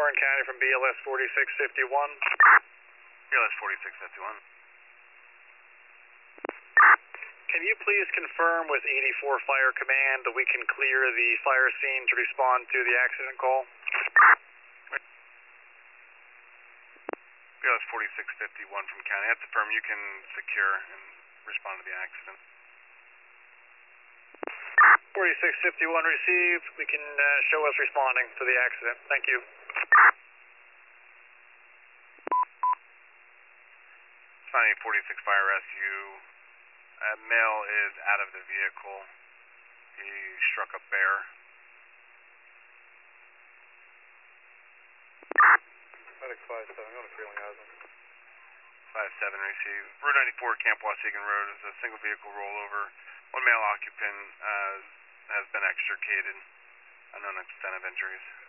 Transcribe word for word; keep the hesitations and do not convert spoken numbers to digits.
Warren County from B L S forty-six fifty-one. B L S forty-six fifty-one. Can you please confirm with eighty-four Fire Command that we can clear the fire scene to respond to the accident call? B L S forty-six fifty-one from County. That's the firm you can secure and respond to the accident. forty-six fifty-one received. We can uh, show us responding to the accident. Thank you. County forty-six Fire Rescue. Uh, male is out of the vehicle. He struck a bear. Medic five seven, I'm going to feeling has him. five seven received. Route ninety-four, Camp Waukegan Road is a single vehicle rollover. One male occupant uh, has been extricated. Unknown extent of injuries.